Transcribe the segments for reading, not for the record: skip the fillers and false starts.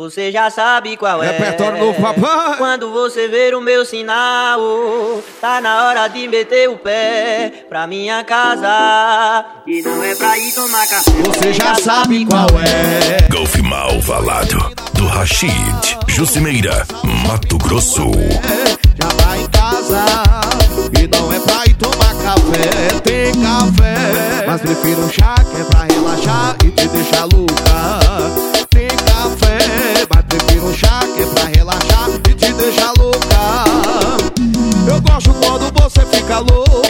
Você já sabe qual é. Repertório novo, papai. Quando você ver o meu sinal, tá na hora de meter o pé pra minha casa. E não é pra ir tomar café. Você já sabe qual é. Golf Malvalado, do Rashid, Jucimeira, Mato Grosso. Já tá em casa e não é pra ir tomar café. Tem café, mas prefiro um chá que é pra relaxar e te deixar louca. Tem café, mas prefiro um chá que é pra relaxar e te deixar louca. Eu gosto quando você fica louca,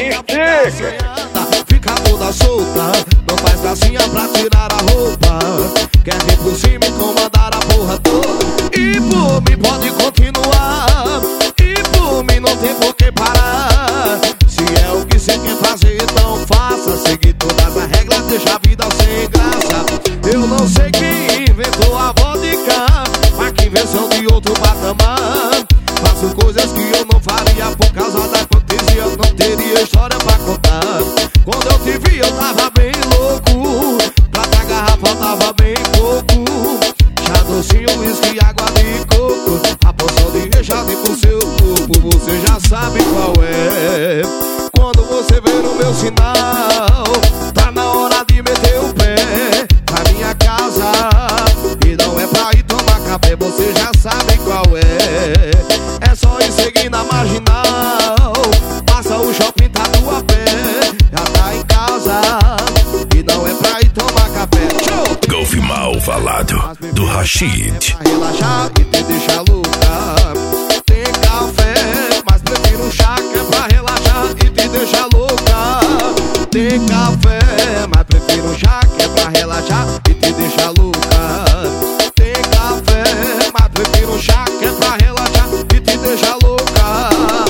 fica toda solta, não faz gracinha pra tirar a roupa. Quer vir por cima e comandar a porra toda. E por mim pode continuar, e por mim não tem por que parar. Se é o que você quer fazer, então faça. Seguir todas as regras, deixa a vida sem graça. Eu não sei quem inventou a vodka, mas que invenção de outro patamar. Faço coisas que eu não faria por causa da cortesia. Eu não teria história pra contar. Quando eu te vi eu tava bem louco, pra tragar garrafa tava bem pouco. Chá docinho, uísque, água de coco, a porção de recheado pro seu corpo. Você já sabe qual é. Quando você ver o meu sinal, tá na hora de meter o pé pra minha casa. E não é pra ir tomar café, você já sabe qual é. É só ir seguir na marginal, passa o shopping, tá tua pé. Já tá em casa e não é pra ir tomar café. Show! Golf Malvalado, do Rashid. Pra relaxar e te deixar louca. Tem café, mas prefiro um chá que é pra relaxar e te deixar louca. Tem café, mas prefiro um chá que é pra relaxar e te deixar louca. Tem café, mas prefiro um chá que é pra relaxar e te deixar louca.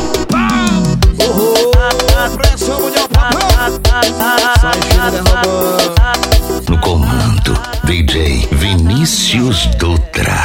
Pressão mundial, papai. Sai cheio de romance. No comando, DJ Vinícius Dutra.